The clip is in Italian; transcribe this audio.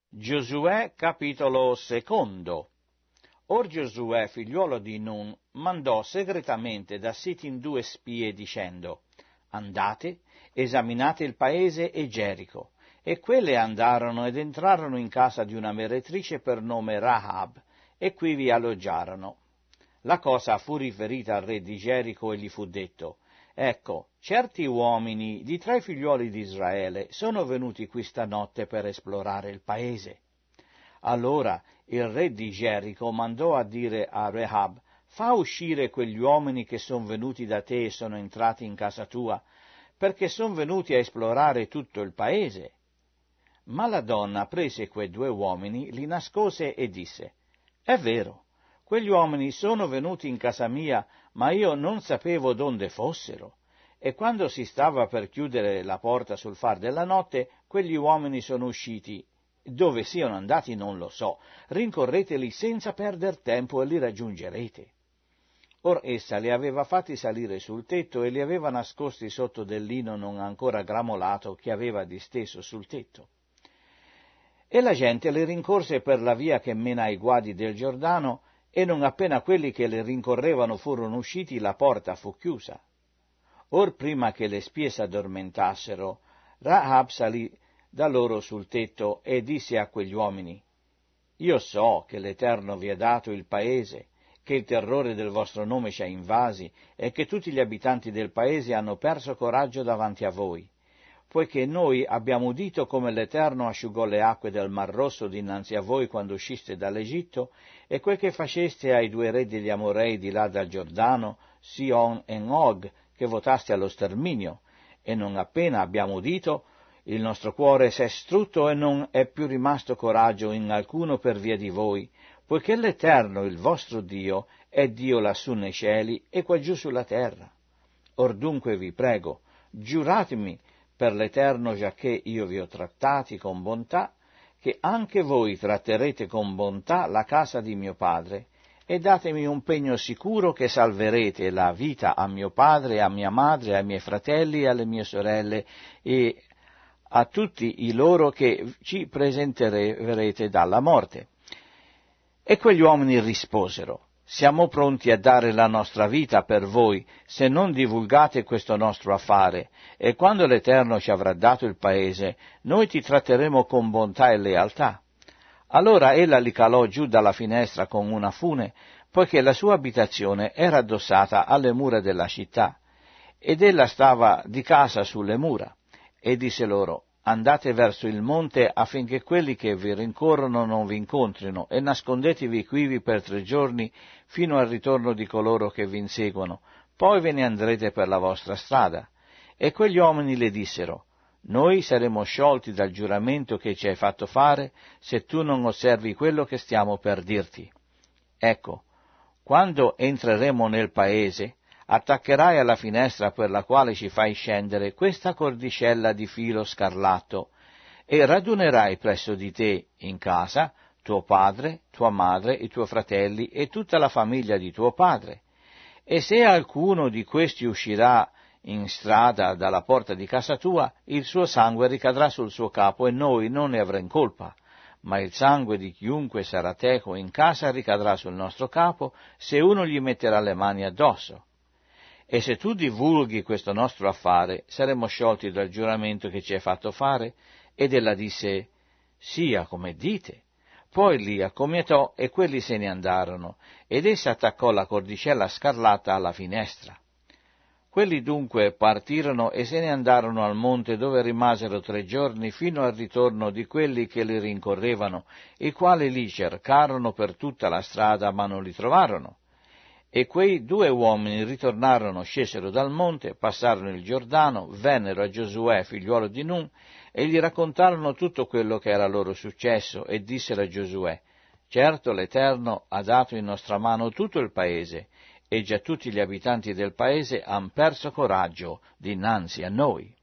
Giosuè capitolo 2. Or Giosuè, figliuolo di Nun, mandò segretamente da Sittim 2 spie dicendo: andate, esaminate il paese e Gerico. E quelle andarono ed entrarono in casa di una meretrice per nome Rahab, e qui vi alloggiarono. La cosa fu riferita al re di Gerico e gli fu detto: ecco, certi uomini di tra i figliuoli di Israele sono venuti qui stanotte per esplorare il paese. Allora il re di Gerico mandò a dire a Rahab: fa uscire quegli uomini che sono venuti da te e sono entrati in casa tua, perché sono venuti a esplorare tutto il paese. Ma la donna prese quei 2 uomini, li nascose e disse: è vero, quegli uomini sono venuti in casa mia, ma io non sapevo donde fossero. E quando si stava per chiudere la porta sul far della notte, quegli uomini sono usciti. Dove siano andati non lo so, rincorreteli senza perder tempo e li raggiungerete. Or essa li aveva fatti salire sul tetto e li aveva nascosti sotto del lino non ancora gramolato che aveva disteso sul tetto. E la gente le rincorse per la via che mena ai guadi del Giordano, e non appena quelli che le rincorrevano furono usciti, la porta fu chiusa. Or prima che le spie s'addormentassero, Rahab salì da loro sul tetto e disse a quegli uomini: io so che l'Eterno vi ha dato il paese, che il terrore del vostro nome ci ha invasi e che tutti gli abitanti del paese hanno perso coraggio davanti a voi, poiché noi abbiamo udito come l'Eterno asciugò le acque del Mar Rosso dinanzi a voi quando usciste dall'Egitto, e quel che faceste ai 2 re degli Amorei di là dal Giordano, Sion e Og, che votaste allo sterminio, e non appena abbiamo udito, il nostro cuore s'è strutto e non è più rimasto coraggio in alcuno per via di voi, poiché l'Eterno, il vostro Dio, è Dio lassù nei cieli e quaggiù sulla terra. Or dunque vi prego, giuratemi per l'Eterno, giacché io vi ho trattati con bontà, che anche voi tratterete con bontà la casa di mio padre, e datemi un pegno sicuro che salverete la vita a mio padre, a mia madre, ai miei fratelli e alle mie sorelle, e a tutti i loro che ci presenterete dalla morte. E quegli uomini risposero: siamo pronti a dare la nostra vita per voi, se non divulgate questo nostro affare, e quando l'Eterno ci avrà dato il paese, noi ti tratteremo con bontà e lealtà. Allora ella li calò giù dalla finestra con una fune, poiché la sua abitazione era addossata alle mura della città, ed ella stava di casa sulle mura. E disse loro: andate verso il monte affinché quelli che vi rincorrono non vi incontrino, e nascondetevi quivi per 3 giorni fino al ritorno di coloro che vi inseguono, poi ve ne andrete per la vostra strada. E quegli uomini le dissero: noi saremo sciolti dal giuramento che ci hai fatto fare se tu non osservi quello che stiamo per dirti. Ecco, quando entreremo nel paese, attaccherai alla finestra per la quale ci fai scendere questa cordicella di filo scarlatto, e radunerai presso di te in casa tuo padre, tua madre, i tuoi fratelli e tutta la famiglia di tuo padre. E se alcuno di questi uscirà in strada dalla porta di casa tua, il suo sangue ricadrà sul suo capo e noi non ne avremo colpa. Ma il sangue di chiunque sarà teco in casa ricadrà sul nostro capo se uno gli metterà le mani addosso. E se tu divulghi questo nostro affare, saremo sciolti dal giuramento che ci hai fatto fare? Ed ella disse: sia come dite. Poi li accomiatò e quelli se ne andarono, ed essa attaccò la cordicella scarlatta alla finestra. Quelli dunque partirono e se ne andarono al monte, dove rimasero 3 giorni fino al ritorno di quelli che li rincorrevano, i quali li cercarono per tutta la strada, ma non li trovarono. E quei 2 uomini ritornarono, scesero dal monte, passarono il Giordano, vennero a Giosuè, figliuolo di Nun, e gli raccontarono tutto quello che era loro successo, e dissero a Giosuè: certo l'Eterno ha dato in nostra mano tutto il paese, e già tutti gli abitanti del paese han perso coraggio dinanzi a noi.